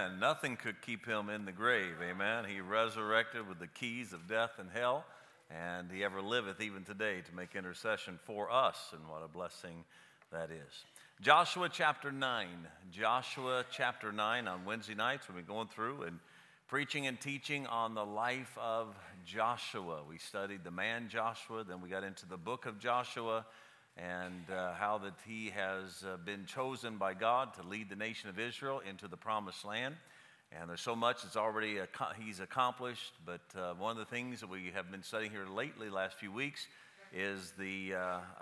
Amen. Nothing could keep him in the grave. Amen. He resurrected with the keys of death and hell, and he ever liveth even today to make intercession for us, and what a blessing that is. Joshua chapter 9. Joshua chapter 9 on Wednesday nights we'll be going through and preaching and teaching on the life of Joshua. We studied the man Joshua, then we got into the book of Joshua, and how that he has been chosen by God to lead the nation of Israel into the promised land. And there's so much that's already he's accomplished, but one of the things that we have been studying here lately, last few weeks, is the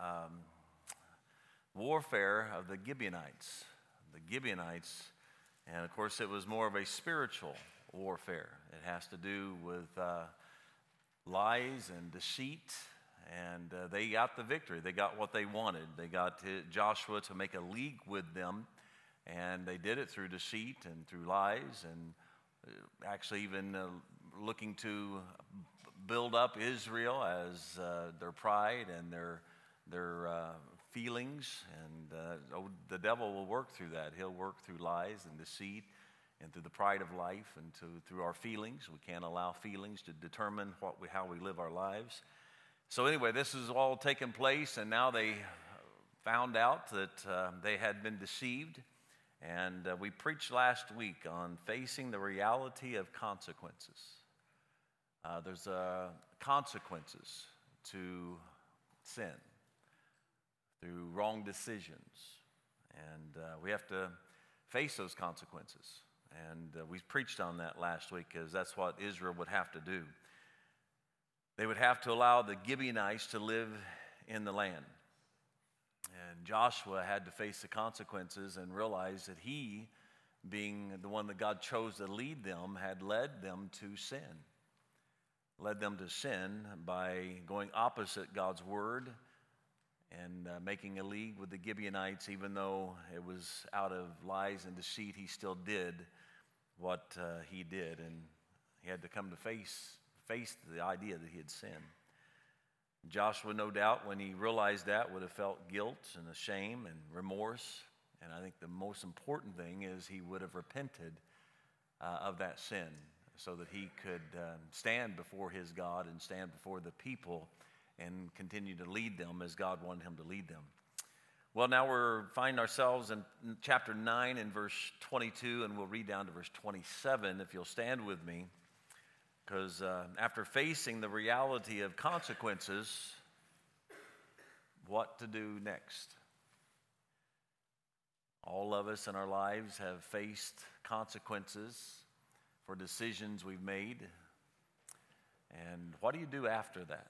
warfare of the Gibeonites. The Gibeonites, and of course it was more of a spiritual warfare. It has to do with lies and deceit. And they got the victory. They got what they wanted. They got Joshua to make a league with them, and they did it through deceit and through lies, and actually even looking to build up Israel as their pride and their feelings. And the devil will work through that. He'll work through lies and deceit and through the pride of life and through our feelings. We can't allow feelings to determine how we live our lives. So anyway, this has all taken place, and now they found out that they had been deceived. And we preached last week on facing the reality of consequences. There's consequences to sin through wrong decisions, and we have to face those consequences. And we preached on that last week, because that's what Israel would have to do. They would have to allow the Gibeonites to live in the land. And Joshua had to face the consequences and realize that he, being the one that God chose to lead them, had led them to sin. Led them to sin by going opposite God's word and making a league with the Gibeonites. Even though it was out of lies and deceit, he still did what he did. And he had to come to face the idea that he had sinned. Joshua, no doubt, when he realized that, would have felt guilt and a shame and remorse. And I think the most important thing is he would have repented of that sin so that he could stand before his God and stand before the people and continue to lead them as God wanted him to lead them. Well, now we're finding ourselves in chapter 9 and verse 22, and we'll read down to verse 27 if you'll stand with me. Because after facing the reality of consequences, what to do next? All of us in our lives have faced consequences for decisions we've made. And what do you do after that?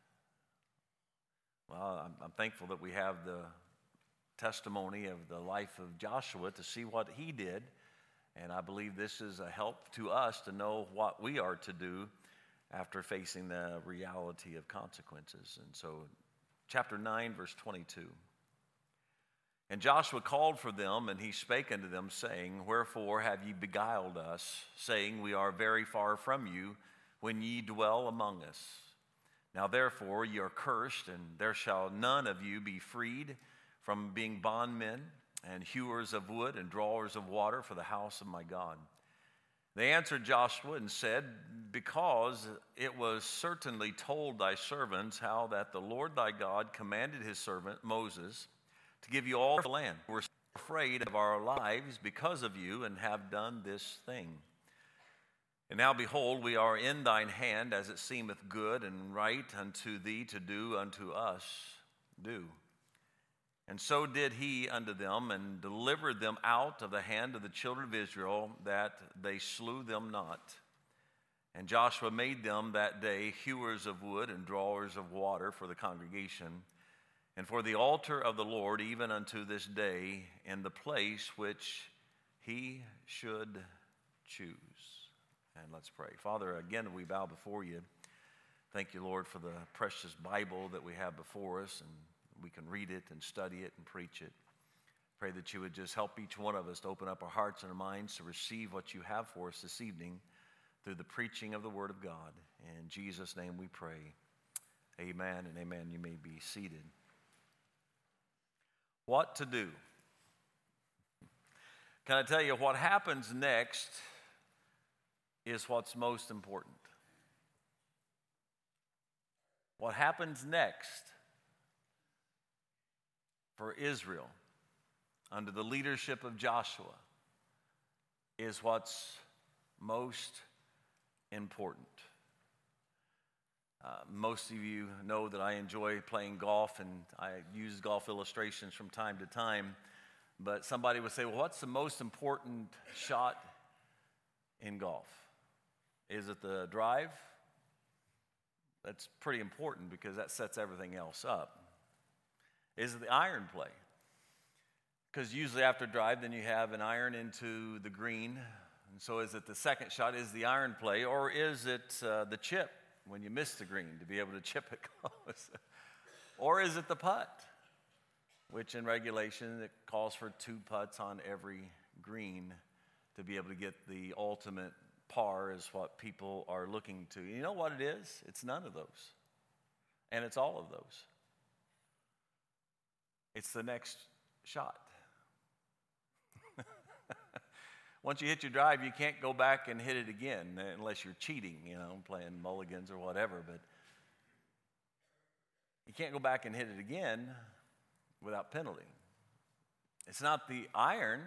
Well, I'm thankful that we have the testimony of the life of Joshua to see what he did. And I believe this is a help to us to know what we are to do after facing the reality of consequences. And so, chapter 9, verse 22. And Joshua called for them, and he spake unto them, saying, Wherefore have ye beguiled us, saying, We are very far from you, when ye dwell among us? Now therefore ye are cursed, and there shall none of you be freed from being bondmen, and hewers of wood and drawers of water for the house of my God. They answered Joshua and said, Because it was certainly told thy servants how that the Lord thy God commanded his servant Moses to give you all the land. We're afraid of our lives because of you, and have done this thing. And now behold, we are in thine hand, as it seemeth good and right unto thee to do unto us. Do. And so did he unto them, and delivered them out of the hand of the children of Israel, that they slew them not. And Joshua made them that day hewers of wood and drawers of water for the congregation, and for the altar of the Lord, even unto this day, in the place which he should choose. And let's pray. Father, again, we bow before you. Thank you, Lord, for the precious Bible that we have before us, and we can read it and study it and preach it. Pray that you would just help each one of us to open up our hearts and our minds to receive what you have for us this evening through the preaching of the Word of God. In Jesus' name we pray. Amen and amen. You may be seated. What to do? Can I tell you what happens next is what's most important? What happens next for Israel under the leadership of Joshua is what's most important. Most of you know that I enjoy playing golf, and I use golf illustrations from time to time. But somebody would say, well, what's the most important shot in golf? Is it the drive? That's pretty important because that sets everything else up. Is it the iron play? Because usually after drive, then you have an iron into the green. And so is it the second shot, is the iron play, or is it the chip when you miss the green to be able to chip it close? Or is it the putt, which in regulation it calls for 2 putts on every green to be able to get the ultimate par is what people are looking to. You know what it is? It's none of those. And it's all of those. It's the next shot. Once you hit your drive, you can't go back and hit it again unless you're cheating, playing mulligans or whatever. But you can't go back and hit it again without penalty. It's not the iron.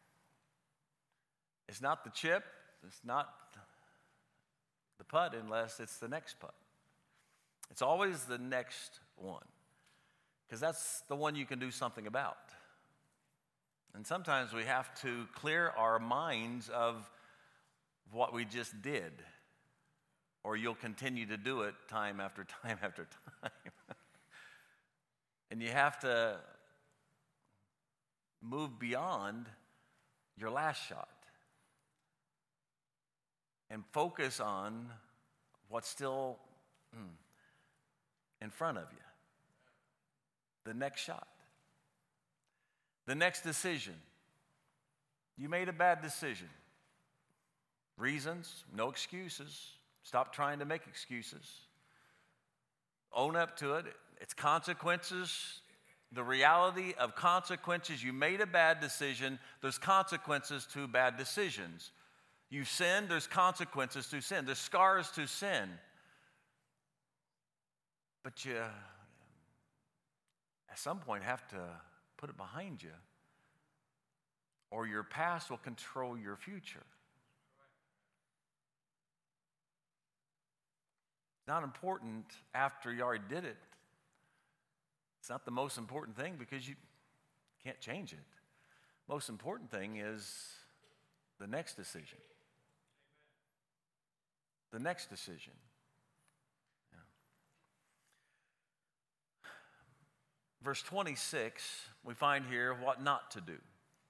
It's not the chip. It's not the putt unless it's the next putt. It's always the next one because that's the one you can do something about. And sometimes we have to clear our minds of what we just did, or you'll continue to do it time after time after time. And you have to move beyond your last shot and focus on what's still in front of you. The next shot. The next decision. You made a bad decision. Reasons, no excuses. Stop trying to make excuses. Own up to it. It's consequences. The reality of consequences. You made a bad decision. There's consequences to bad decisions. You sinned. There's consequences to sin. There's scars to sin. But you, at some point, have to put it behind you, or your past will control your future. It's not important after you already did it. It's not the most important thing because you can't change it. Most important thing is the next decision. The next decision. Verse 26, we find here what not to do.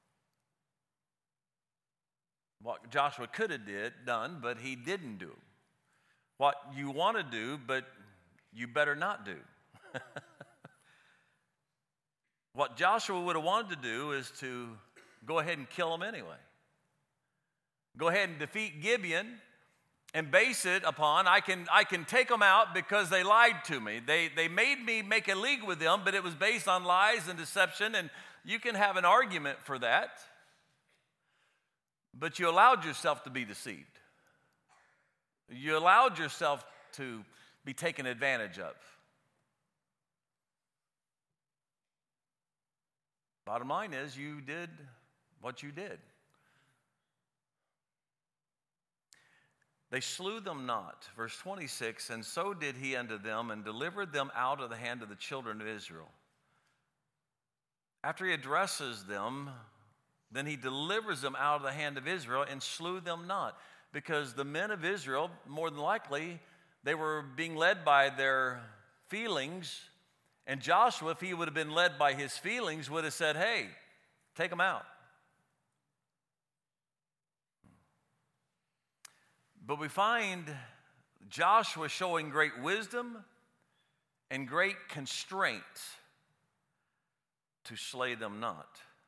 What Joshua could have done, but he didn't do. What you want to do, but you better not do. What Joshua would have wanted to do is to go ahead and kill him anyway. Go ahead and defeat Gibeon and base it upon, I can take them out because they lied to me. They made me make a league with them, but it was based on lies and deception, and you can have an argument for that. But you allowed yourself to be deceived. You allowed yourself to be taken advantage of. Bottom line is, you did what you did. They slew them not. Verse 26, and so did he unto them, and delivered them out of the hand of the children of Israel. After he addresses them, then he delivers them out of the hand of Israel and slew them not. Because the men of Israel, more than likely, they were being led by their feelings. And Joshua, if he would have been led by his feelings, would have said, hey, take them out. But we find Joshua showing great wisdom and great constraint to slay them not.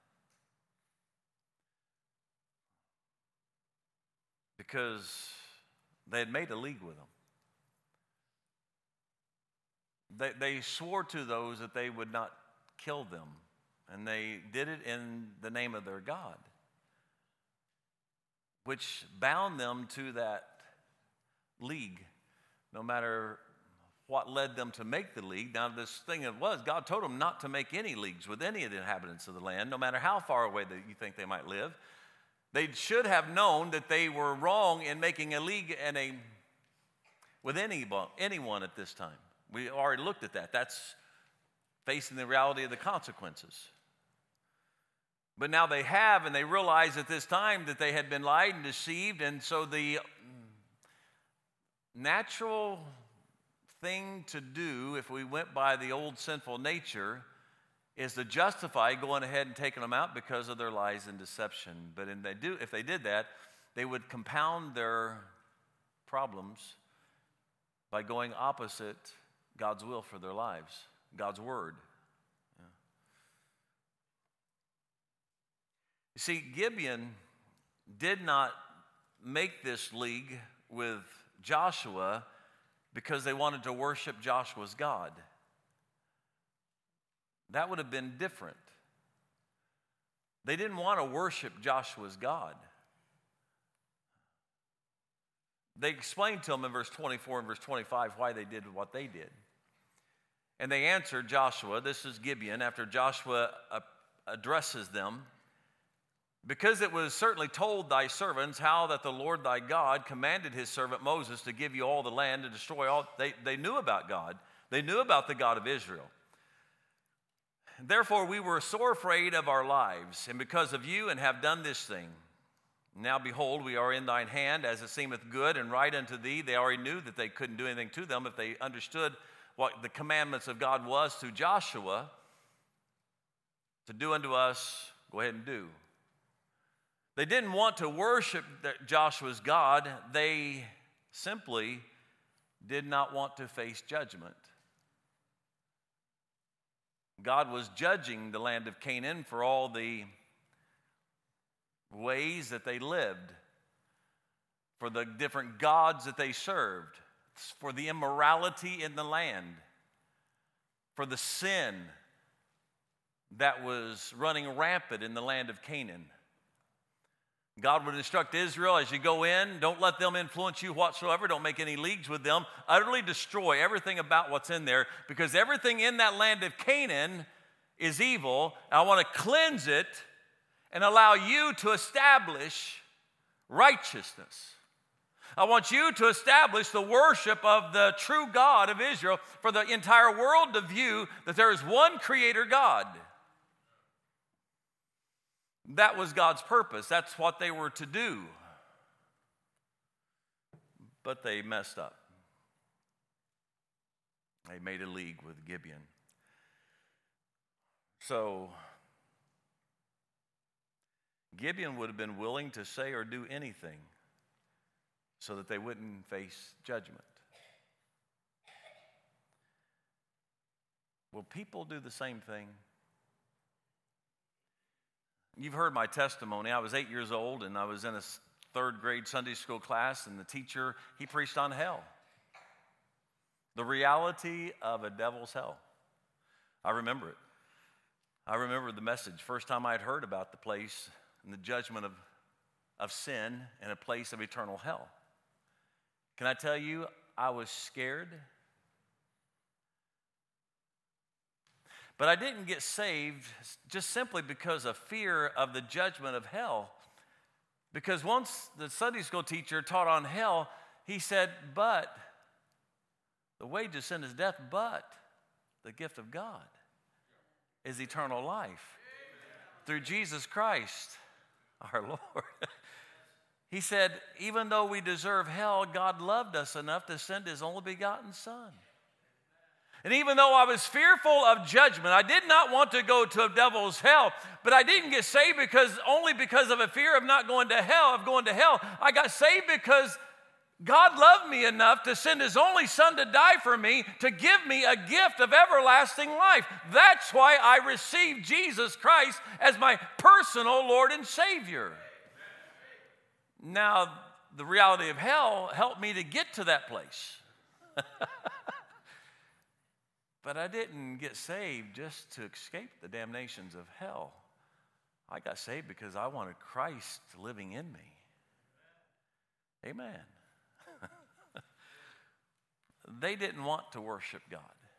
Because they had made a league with them. They swore to those that they would not kill them. And they did it in the name of their God. which bound them to that league, no matter what led them to make the league. Now, this thing it was, God told them not to make any leagues with any of the inhabitants of the land, no matter how far away that you think they might live. They should have known that they were wrong in making a league with anyone at this time. We already looked at that. That's facing the reality of the consequences. But now they have, and they realize at this time that they had been lied and deceived, and so the natural thing to do, if we went by the old sinful nature, is to justify going ahead and taking them out because of their lies and deception. But if they did that, they would compound their problems by going opposite God's will for their lives, God's word. Yeah. You see, Gibeon did not make this league with Joshua because they wanted to worship Joshua's God. That would have been different. They didn't want to worship Joshua's God. They explained to him in verse 24 and verse 25 why they did what they did. And they answered Joshua, this is Gibeon, after Joshua addresses them, because it was certainly told thy servants how that the Lord thy God commanded his servant Moses to give you all the land, to destroy all. They knew about God. They knew about the God of Israel. Therefore we were sore afraid of our lives, and because of you, and have done this thing. Now behold, we are in thine hand, as it seemeth good and right unto thee. They already knew that they couldn't do anything to them if they understood what the commandments of God was to Joshua. To do unto us, go ahead and do. They didn't want to worship Joshua's God. They simply did not want to face judgment. God was judging the land of Canaan for all the ways that they lived, for the different gods that they served, for the immorality in the land, for the sin that was running rampant in the land of Canaan. God would instruct Israel, as you go in, don't let them influence you whatsoever. Don't make any leagues with them. Utterly destroy everything about what's in there, because everything in that land of Canaan is evil. I want to cleanse it and allow you to establish righteousness. I want you to establish the worship of the true God of Israel, for the entire world to view that there is one Creator God. That was God's purpose. That's what they were to do. But they messed up. They made a league with Gibeon. So, Gibeon would have been willing to say or do anything so that they wouldn't face judgment. Will people do the same thing? You've heard my testimony. I was 8 years old, and I was in a third grade Sunday school class, and the teacher, he preached on hell. The reality of a devil's hell. I remember it. I remember the message. First time I had heard about the place and the judgment of sin and a place of eternal hell. Can I tell you, I was scared. But I didn't get saved just simply because of fear of the judgment of hell. Because once the Sunday school teacher taught on hell, he said, but the wages of sin is death, but the gift of God is eternal life through Jesus Christ, our Lord. He said, even though we deserve hell, God loved us enough to send his only begotten Son. And even though I was fearful of judgment, I did not want to go to a devil's hell, but I didn't get saved only because of a fear of not going to hell, I got saved because God loved me enough to send his only Son to die for me, to give me a gift of everlasting life. That's why I received Jesus Christ as my personal Lord and Savior. Now, the reality of hell helped me to get to that place. But I didn't get saved just to escape the damnations of hell. I got saved because I wanted Christ living in me. Amen. They didn't want to worship God.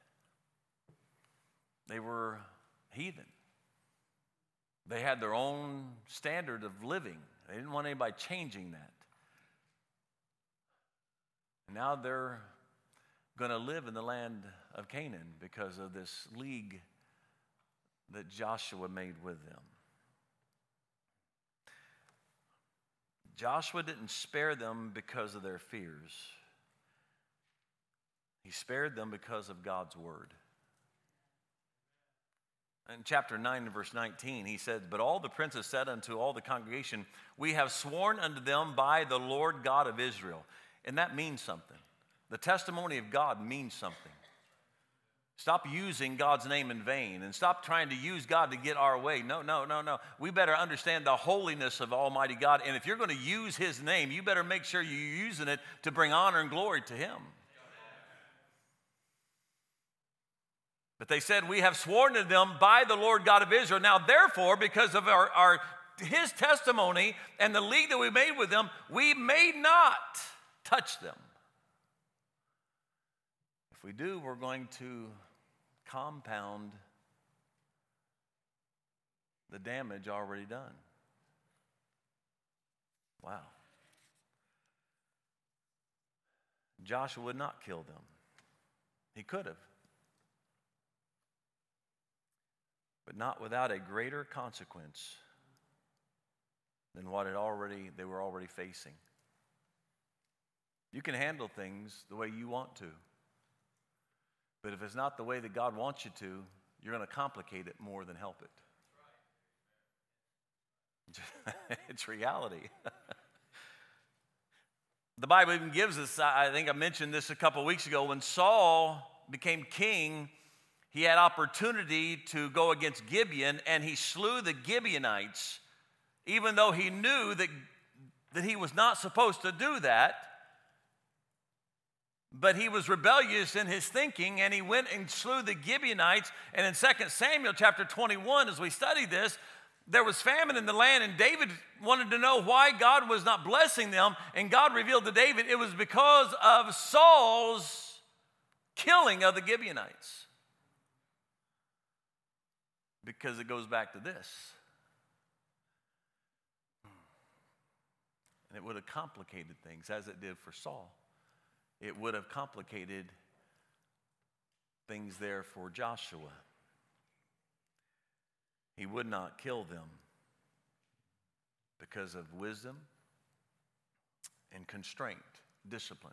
They were heathen. They had their own standard of living. They didn't want anybody changing that. Now they're going to live in the land of Canaan because of this league that Joshua made with them. Joshua didn't spare them because of their fears. He spared them because of God's word. In chapter 9 and verse 19, he said, "But all the princes said unto all the congregation, We have sworn unto them by the Lord God of Israel." And that means something. The testimony of God means something. Stop using God's name in vain and stop trying to use God to get our way. No. We better understand the holiness of Almighty God. And if you're going to use His name, you better make sure you're using it to bring honor and glory to Him. But they said, "We have sworn to them by the Lord God of Israel." Now, therefore, because of His testimony and the league that we made with them, we may not touch them. If we do, we're going to compound the damage already done. Wow. Joshua would not kill them. He could have. But not without a greater consequence than what they were already facing. You can handle things the way you want to. But if it's not the way that God wants you to, you're going to complicate it more than help it. It's reality. The Bible even gives us, I think I mentioned this a couple of weeks ago, when Saul became king, he had opportunity to go against Gibeon, and he slew the Gibeonites, even though he knew that he was not supposed to do that. But he was rebellious in his thinking, and he went and slew the Gibeonites. And in 2 Samuel chapter 21, as we study this, there was famine in the land, and David wanted to know why God was not blessing them. And God revealed to David it was because of Saul's killing of the Gibeonites. Because it goes back to this. And it would have complicated things as it did for Saul. It would have complicated things there for Joshua. He would not kill them because of wisdom and constraint, discipline.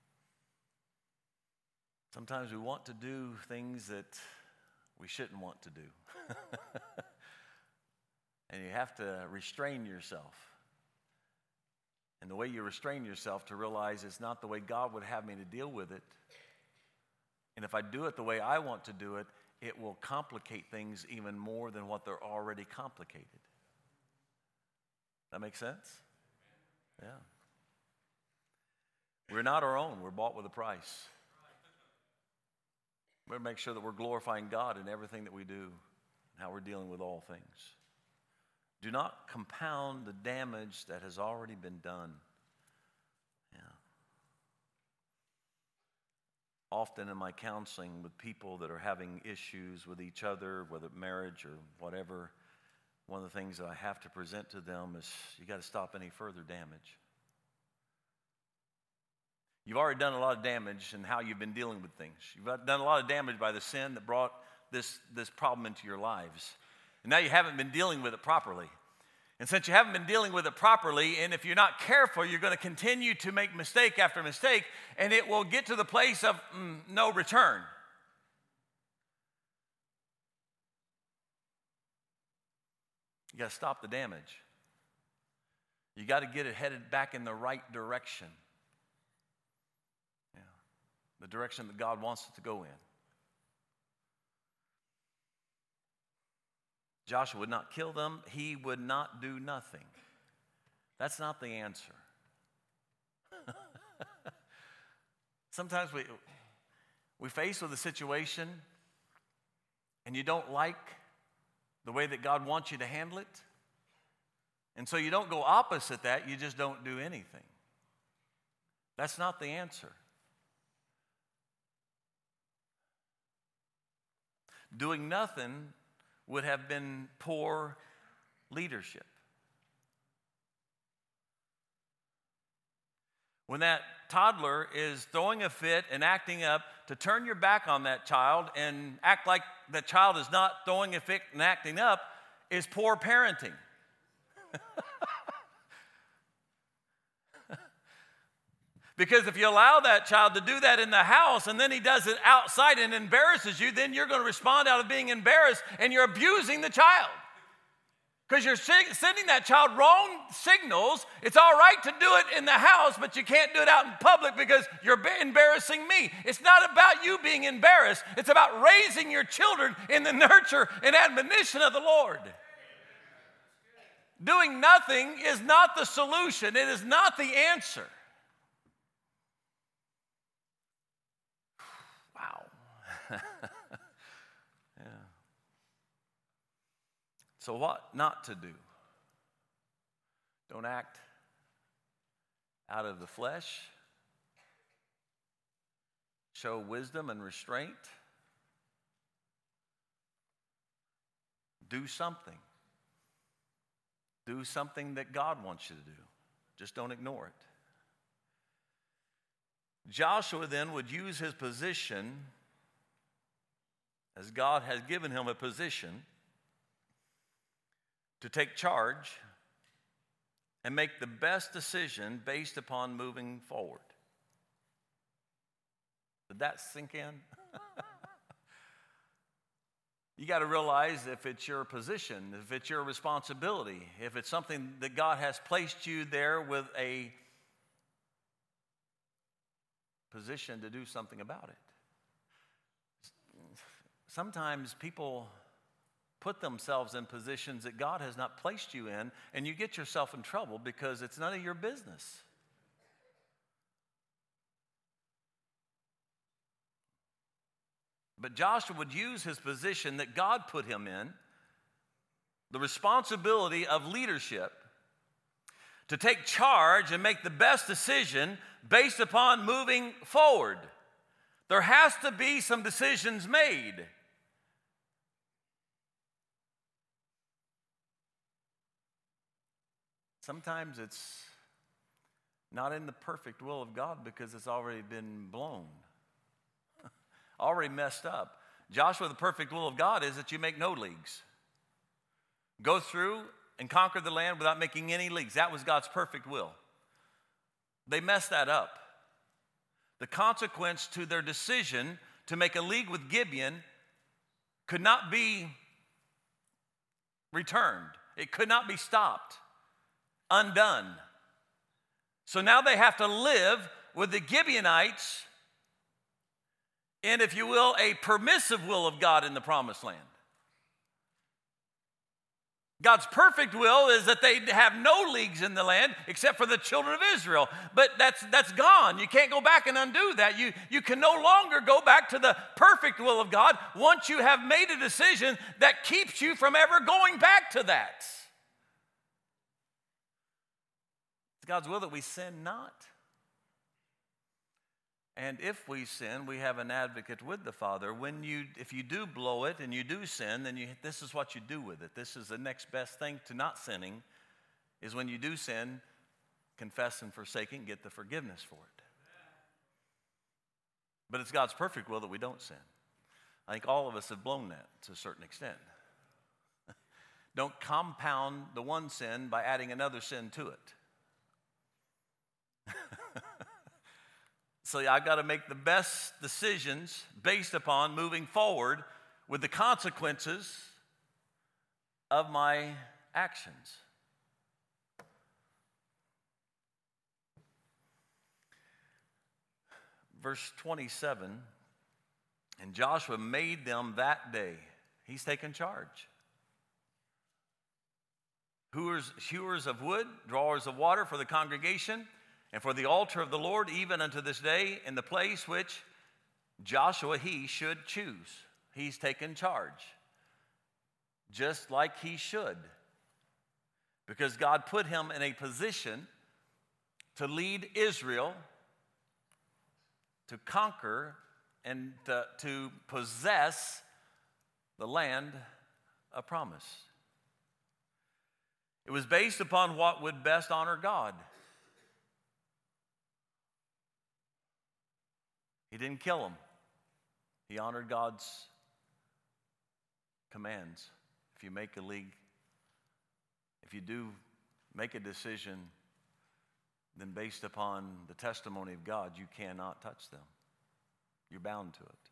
Sometimes we want to do things that we shouldn't want to do. And you have to restrain yourself. And the way you restrain yourself to realize it's not the way God would have me to deal with it. And if I do it the way I want to do it, it will complicate things even more than what they're already complicated. That make sense? Yeah. We're not our own. We're bought with a price. We better make sure that we're glorifying God in everything that we do and how we're dealing with all things. Do not compound the damage that has already been done. Yeah. Often in my counseling with people that are having issues with each other, whether marriage or whatever, one of the things that I have to present to them is you got to stop any further damage. You've already done a lot of damage in how you've been dealing with things. You've done a lot of damage by the sin that brought this problem into your lives. And now you haven't been dealing with it properly. And since you haven't been dealing with it properly, and if you're not careful, you're going to continue to make mistake after mistake, and it will get to the place of no return. You got to stop the damage. You got to get it headed back in the right direction. Yeah. The direction that God wants it to go in. Joshua would not kill them. He would not do nothing. That's not the answer. Sometimes we face with a situation and you don't like the way that God wants you to handle it. And so you don't go opposite that, you just don't do anything. That's not the answer. Doing nothing would have been poor leadership. When that toddler is throwing a fit and acting up, to turn your back on that child and act like the child is not throwing a fit and acting up is poor parenting. Because if you allow that child to do that in the house and then he does it outside and embarrasses you, then you're going to respond out of being embarrassed and you're abusing the child. Because you're sending that child wrong signals. It's all right to do it in the house, but you can't do it out in public because you're embarrassing me. It's not about you being embarrassed. It's about raising your children in the nurture and admonition of the Lord. Doing nothing is not the solution. It is not the answer. Wow. Yeah. So what not to do? Don't act out of the flesh. Show wisdom and restraint. Do something. Do something that God wants you to do. Just don't ignore it. Joshua then would use his position, as God has given him a position, to take charge and make the best decision based upon moving forward. Did that sink in? You got to realize if it's your position, if it's your responsibility, if it's something that God has placed you there with a position to do something about it. Sometimes people put themselves in positions that God has not placed you in, and you get yourself in trouble because it's none of your business. But Joshua would use his position that God put him in, the responsibility of leadership, to take charge and make the best decision based upon moving forward. There has to be some decisions made. Sometimes it's not in the perfect will of God because it's already been blown, already messed up. Joshua, the perfect will of God is that you make no leagues. Go through and conquer the land without making any leagues. That was God's perfect will. They messed that up. The consequence to their decision to make a league with Gibeon could not be returned. It could not be stopped, undone. So now they have to live with the Gibeonites in, if you will, a permissive will of God in the promised land. God's perfect will is that they have no leagues in the land except for the children of Israel. But that's gone. You can't go back and undo that. You can no longer go back to the perfect will of God once you have made a decision that keeps you from ever going back to that. It's God's will that we sin not. And if we sin, we have an advocate with the Father. If you do blow it and you do sin, then this is what you do with it. This is the next best thing to not sinning, is when you do sin, confess and forsake and get the forgiveness for it. But it's God's perfect will that we don't sin. I think all of us have blown that to a certain extent. Don't compound the one sin by adding another sin to it. So I've got to make the best decisions based upon moving forward with the consequences of my actions. Verse 27, and Joshua made them that day. He's taken charge. Hewers of wood, drawers of water for the congregation, and for the altar of the Lord, even unto this day, in the place which Joshua, he should choose. He's taken charge, just like he should, because God put him in a position to lead Israel to conquer and to possess the land of promise. It was based upon what would best honor God. He didn't kill them. He honored God's commands. If you make a league, if you do make a decision, then based upon the testimony of God, you cannot touch them. You're bound to it.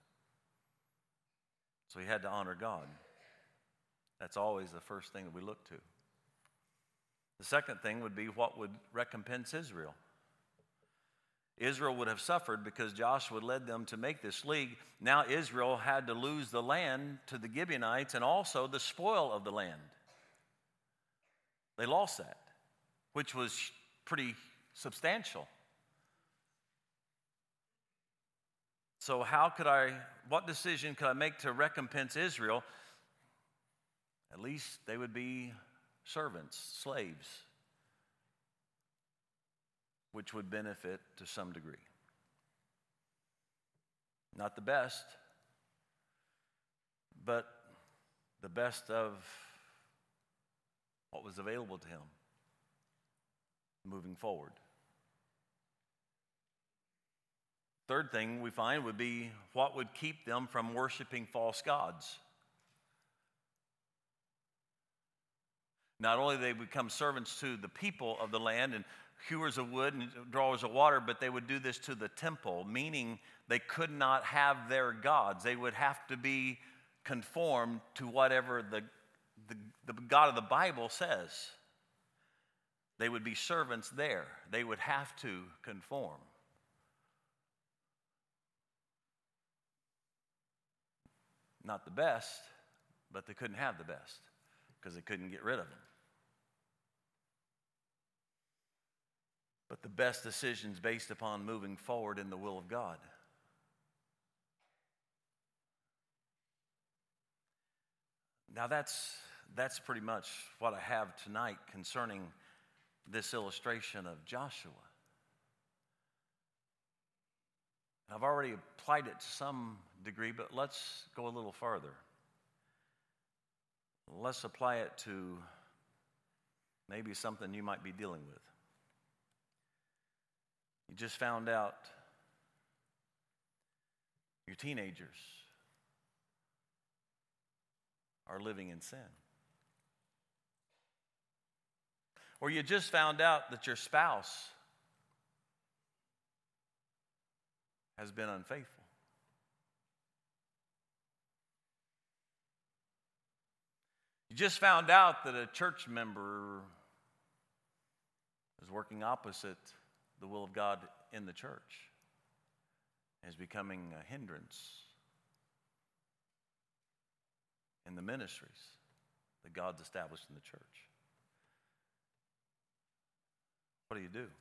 So he had to honor God. That's always the first thing that we look to. The second thing would be what would recompense Israel. Israel would have suffered because Joshua led them to make this league. Now Israel had to lose the land to the Gibeonites and also the spoil of the land. They lost that, which was pretty substantial. So what decision could I make to recompense Israel? At least they would be servants, slaves, which would benefit to some degree. Not the best, but the best of what was available to him moving forward. Third thing we find would be what would keep them from worshiping false gods. Not only they become servants to the people of the land and hewers of wood and drawers of water, but they would do this to the temple, meaning they could not have their gods. They would have to be conformed to whatever the God of the Bible says. They would be servants there. They would have to conform. Not the best, but they couldn't have the best because they couldn't get rid of them. But the best decisions based upon moving forward in the will of God. Now that's pretty much what I have tonight concerning this illustration of Joshua. I've already applied it to some degree, but let's go a little farther. Let's apply it to maybe something you might be dealing with. You just found out your teenagers are living in sin. Or you just found out that your spouse has been unfaithful. You just found out that a church member is working opposite the will of God in the church, is becoming a hindrance in the ministries that God's established in the church. What do you do?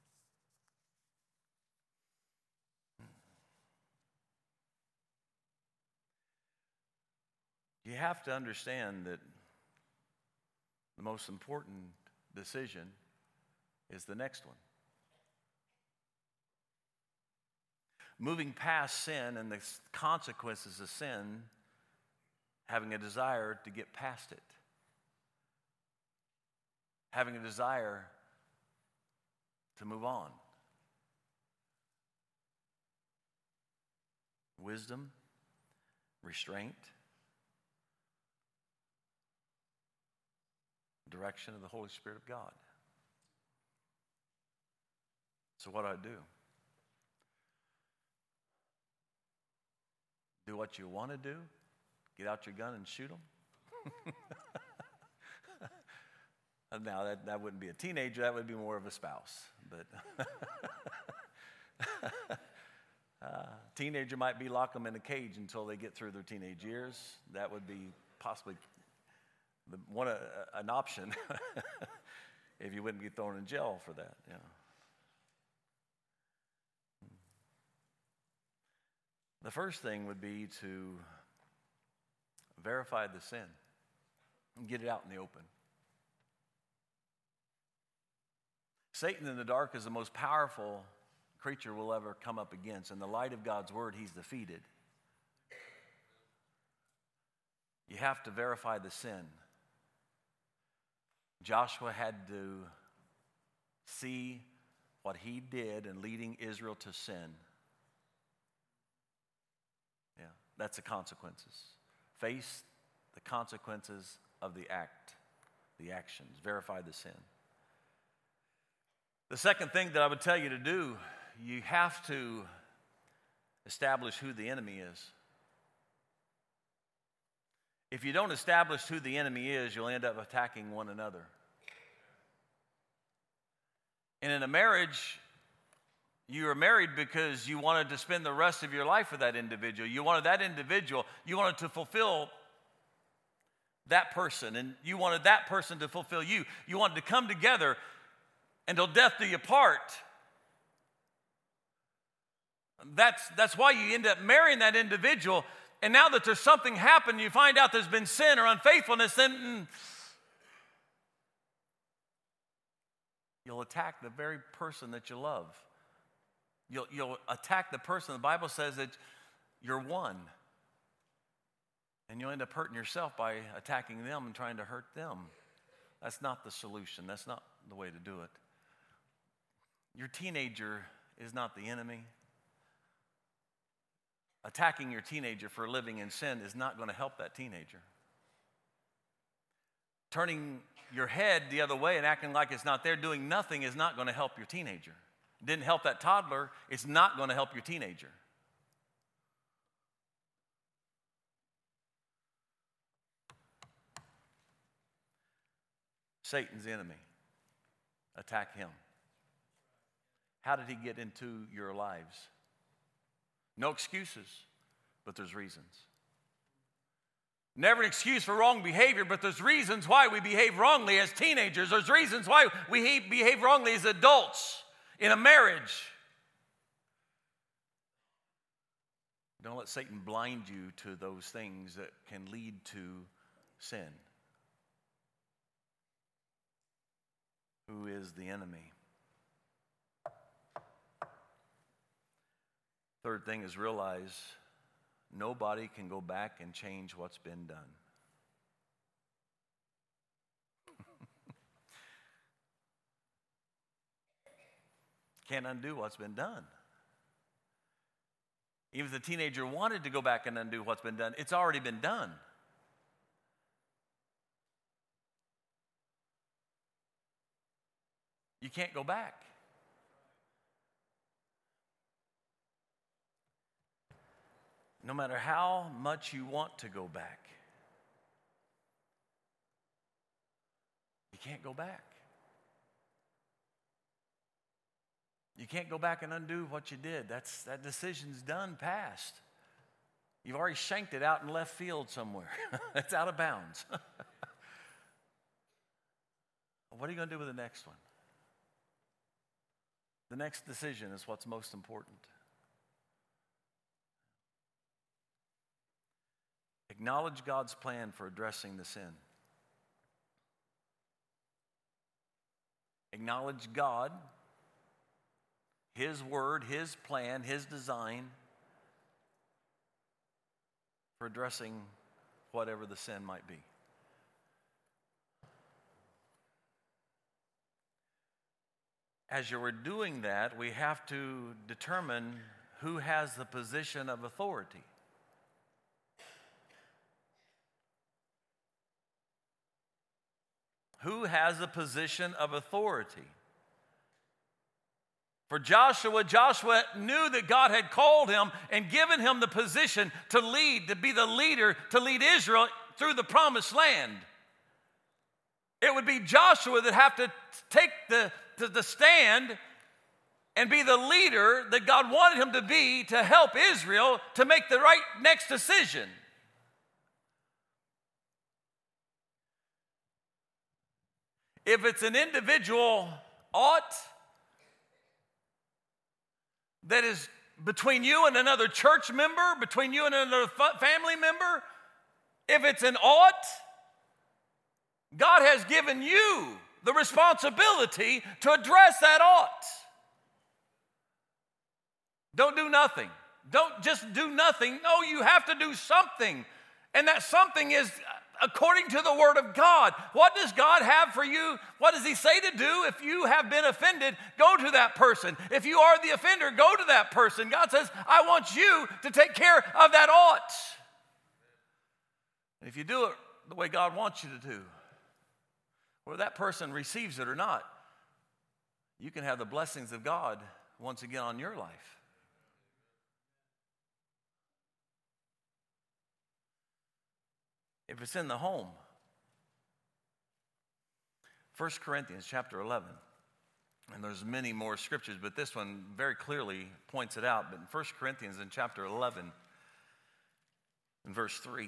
You have to understand that the most important decision is the next one. Moving past sin and the consequences of sin, having a desire to get past it. Having a desire to move on. Wisdom, restraint, direction of the Holy Spirit of God. So what do I do? Do what you want to do? Get out your gun and shoot them? Now, that wouldn't be a teenager. That would be more of a spouse. But teenager might be lock them in a cage until they get through their teenage years. That would be possibly an option if you wouldn't be thrown in jail for that. Yeah. The first thing would be to verify the sin and get it out in the open. Satan in the dark is the most powerful creature will ever come up against. In the light of God's word, he's defeated. You have to verify the sin. Joshua had to see what he did in leading Israel to sin. Yeah, that's the consequences. Face the consequences of the act, the actions. Verify the sin. The second thing that I would tell you to do, you have to establish who the enemy is. If you don't establish who the enemy is, you'll end up attacking one another. And in a marriage, you are married because you wanted to spend the rest of your life with that individual. You wanted that individual, you wanted to fulfill that person, and you wanted that person to fulfill you. You wanted to come together until death do you part. That's why you end up marrying that individual. And now that there's something happened, you find out there's been sin or unfaithfulness, then you'll attack the very person that you love. You'll attack the person. The Bible says that you're one. And you'll end up hurting yourself by attacking them and trying to hurt them. That's not the solution. That's not the way to do it. Your teenager is not the enemy. Attacking your teenager for living in sin is not going to help that teenager. Turning your head the other way and acting like it's not there, doing nothing, is not going to help your teenager. It didn't help that toddler. It's not going to help your teenager. Satan's enemy. Attack him. How did he get into your lives? No excuses, but there's reasons. Never an excuse for wrong behavior, but there's reasons why we behave wrongly as teenagers. There's reasons why we behave wrongly as adults in a marriage. Don't let Satan blind you to those things that can lead to sin. Who is the enemy? Third thing is realize nobody can go back and change what's been done. Can't undo what's been done. Even if the teenager wanted to go back and undo what's been done, it's already been done. You can't go back. No matter how much you want to go back, you can't go back. You can't go back and undo what you did. That decision's done, past. You've already shanked it out in left field somewhere. It's out of bounds. What are you going to do with the next one? The next decision is what's most important. Acknowledge God's plan for addressing the sin. Acknowledge God, His word, His plan, His design for addressing whatever the sin might be. As you were doing that, we have to determine who has the position of authority. Who has the position of authority? For Joshua knew that God had called him and given him the position to lead, to be the leader, to lead Israel through the promised land. It would be Joshua that have to take the stand and be the leader that God wanted him to be to help Israel to make the right next decision. If it's an individual ought that is between you and another church member, between you and another family member, if it's an ought, God has given you the responsibility to address that ought. Don't do nothing. Don't just do nothing. No, you have to do something. And that something is according to the Word of God. What does God have for you? What does He say to do? If you have been offended, go to that person. If you are the offender, go to that person. God says, I want you to take care of that ought. And if you do it the way God wants you to do, whether that person receives it or not, you can have the blessings of God once again on your life. If it's in the home, 1 Corinthians chapter 11, and there's many more scriptures, but this one very clearly points it out. But in 1 Corinthians in chapter 11, in verse 3,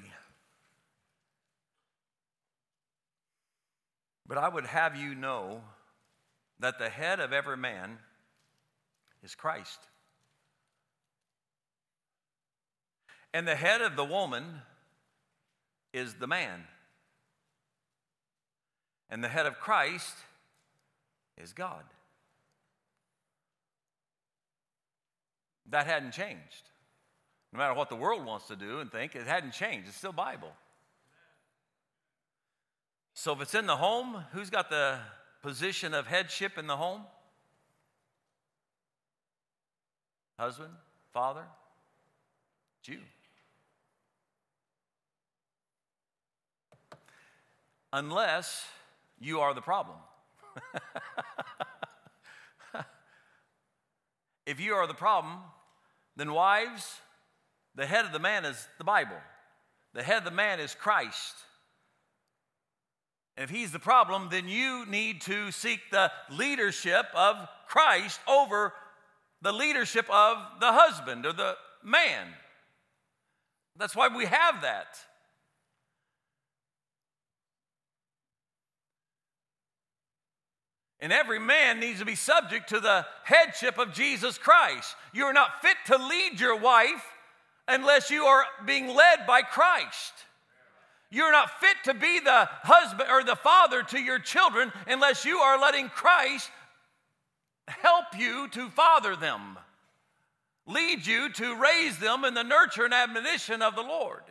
but I would have you know that the head of every man is Christ, and the head of the woman is the man, and the head of Christ is God. That hadn't changed. No matter what the world wants to do and think, it hadn't changed. It's still Bible. So if it's in the home, who's got the position of headship in the home? Husband, father, it's you. Unless you are the problem. If you are the problem, then wives, the head of the man is the Bible. The head of the man is Christ. And if he's the problem, then you need to seek the leadership of Christ over the leadership of the husband or the man. That's why we have that. And every man needs to be subject to the headship of Jesus Christ. You are not fit to lead your wife unless you are being led by Christ. You're not fit to be the husband or the father to your children unless you are letting Christ help you to father them, lead you to raise them in the nurture and admonition of the Lord.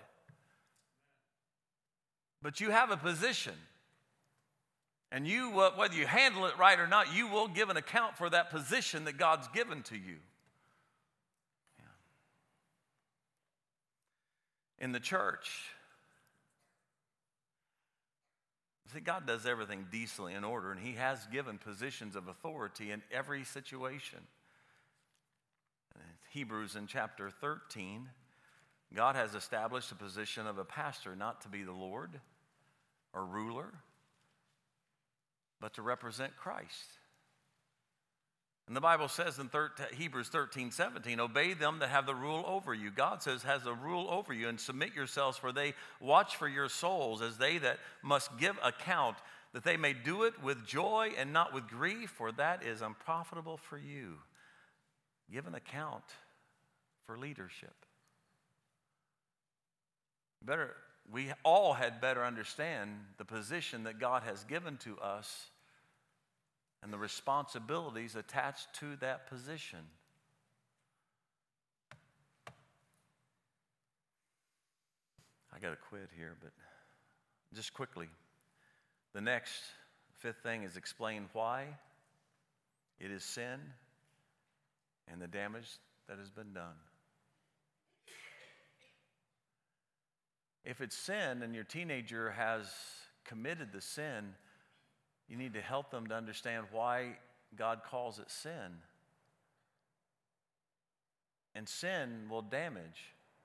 But you have a position. And you, whether you handle it right or not, you will give an account for that position that God's given to you. Yeah. In the church, see, God does everything decently in order, and He has given positions of authority in every situation. In Hebrews in chapter 13, God has established a position of a pastor not to be the Lord or ruler, but to represent Christ. And the Bible says in Hebrews 13:17, obey them that have the rule over you. God says, has the rule over you, and submit yourselves, for they watch for your souls as they that must give account, that they may do it with joy and not with grief, for that is unprofitable for you. Give an account for leadership. We all had better understand the position that God has given to us and the responsibilities attached to that position. I got to quit here, but just quickly. The next, fifth thing is explain why it is sin and the damage that has been done. If it's sin and your teenager has committed the sin, you need to help them to understand why God calls it sin. And sin will damage.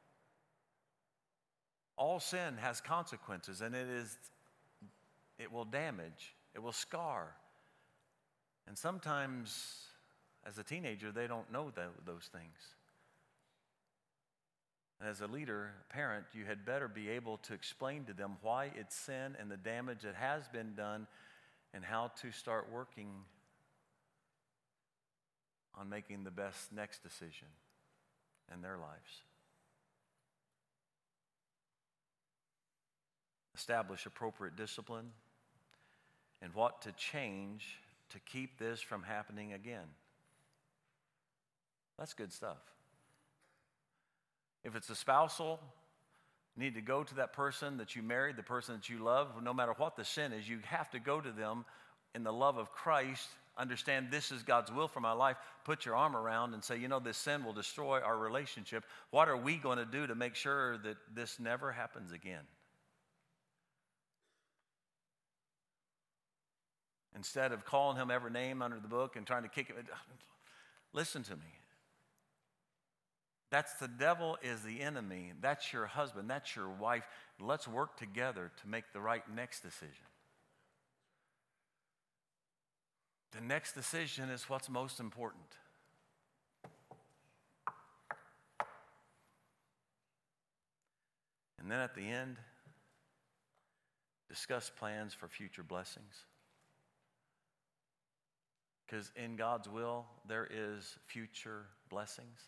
All sin has consequences, and it will damage. It will scar. And sometimes, as a teenager, they don't know those things. As a leader, a parent, you had better be able to explain to them why it's sin and the damage that has been done and how to start working on making the best next decision in their lives. Establish appropriate discipline and what to change to keep this from happening again. That's good stuff. If it's a spousal, you need to go to that person that you married, the person that you love. No matter what the sin is, you have to go to them in the love of Christ. Understand this is God's will for my life. Put your arm around and say, this sin will destroy our relationship. What are we going to do to make sure that this never happens again? Instead of calling him every name under the book and trying to kick him, listen to me. That's the devil is the enemy. That's your husband. That's your wife. Let's work together to make the right next decision. The next decision is what's most important. And then at the end, discuss plans for future blessings. Because in God's will, there is future blessings.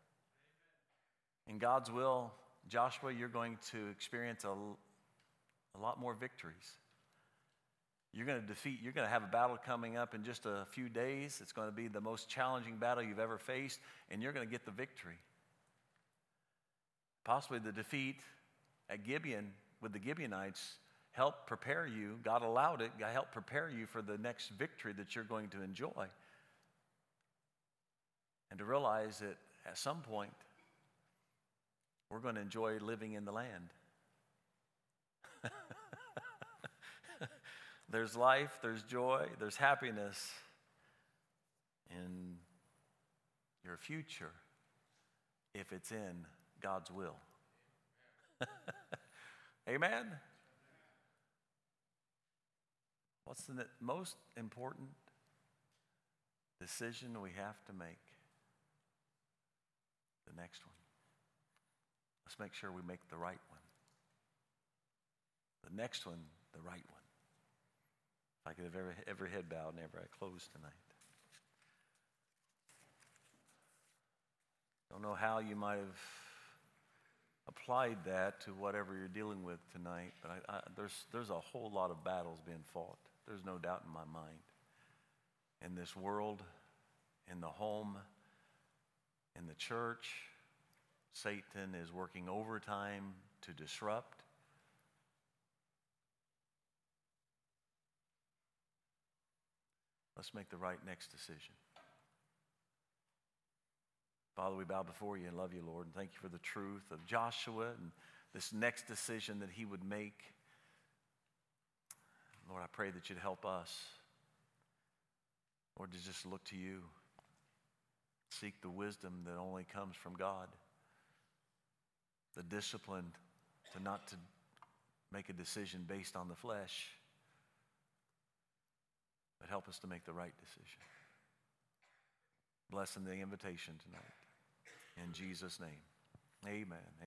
In God's will, Joshua, you're going to experience a lot more victories. You're going to have a battle coming up in just a few days. It's going to be the most challenging battle you've ever faced, and you're going to get the victory. Possibly the defeat at Gibeon with the Gibeonites helped prepare you. God allowed it. God helped prepare you for the next victory that you're going to enjoy. And to realize that at some point, we're going to enjoy living in the land. There's life, there's joy, there's happiness in your future if it's in God's will. Amen? What's the most important decision we have to make? The next one. Let's make sure we make the right one. The next one, the right one. If I could have every head bowed and every eye closed tonight. Don't know how you might have applied that to whatever you're dealing with tonight, but there's a whole lot of battles being fought. There's no doubt in my mind. In this world, in the home, in the church, Satan is working overtime to disrupt. Let's make the right next decision. Father, we bow before you and love you, Lord, and thank you for the truth of Joshua and this next decision that he would make. Lord, I pray that you'd help us, Lord, to just look to you, seek the wisdom that only comes from God, the discipline to not to make a decision based on the flesh, but help us to make the right decision. Bless in the invitation tonight. In Jesus' name, amen.